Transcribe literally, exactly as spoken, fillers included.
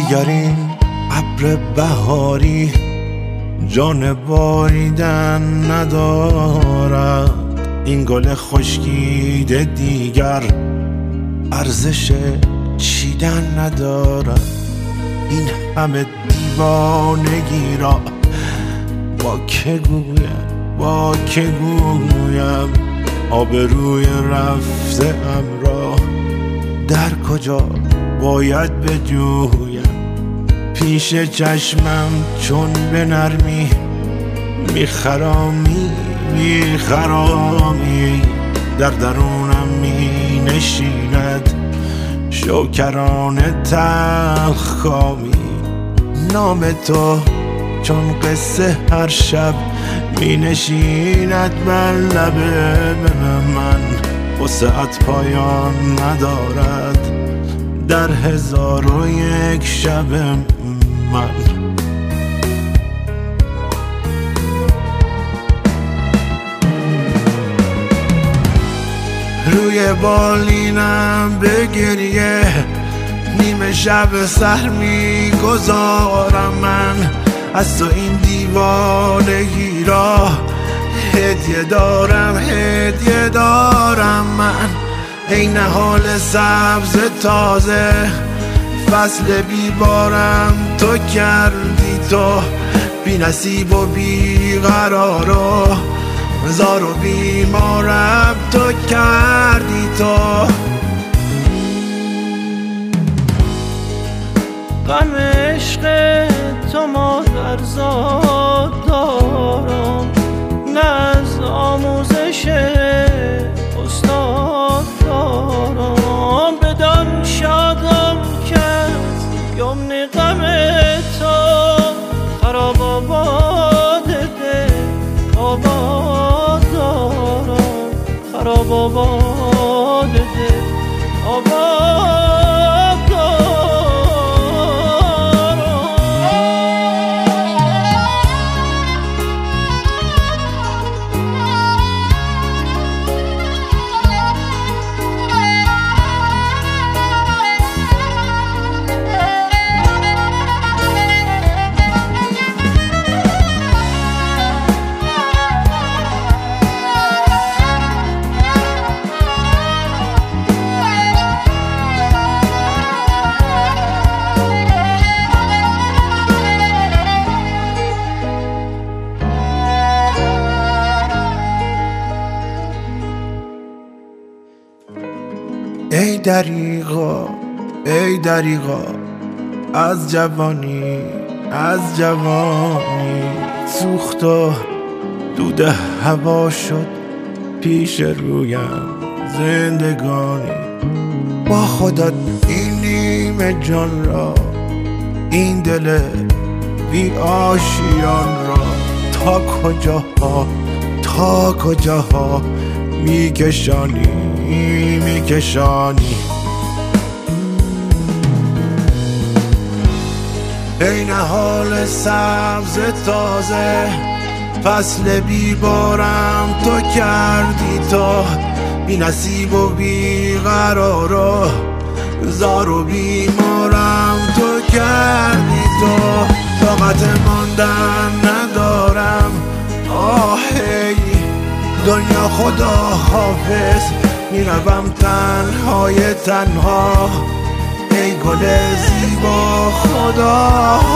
دیگر این ابر بهاری جان باریدن ندارد، این گل خشکیده دیگر ارزش چیدن ندارد. این همه دیوانگی را با که گویم با که گویم آبروی رفته ام را در کجا باید بجویم؟ پیش چشمم چون به نرمی میخرامی میخرامی در درونم می نشیند شوکرانه تلخ کامی. نام تو چون قصه هر شب می نشیند بر لب من، وسعت پایان ندارد در هزار و یک شب من. روی بالینم به گریه نیمه شب سحر می گذارم من، از تو این دیوانگی را هدیه دارم هدیه دارم من. ای نهال سبز تازه فصل بیبارم تو کردی، تو بی نصیب و بی قرار و زار و بیمارم تو کردی. تو غم عشق تو مادر زاد دارم، نه از آموزش استاد دارم. بدان شادم که یمن غم تو خراب آباد ده آباد دارم، خراب آباد ده آباد. ای دریغا ای دریغا از جوانی از جوانی، سوخت و دود هوا شد پیش رویم زندگانی. با خودت این نیمه جان را این دل بی آشیان را تا کجاها تا کجاها میکشانی میکشانی. ای نهال سبز تازه فصل بیبارم تو کردی، تو بی نصیب و بی قرار و زار و بیمارم تو کردی. تو طاقت ماندن ندارم آهی دنیا خدا حافظ، میروم تنهای تنها ای گل زیبا خدا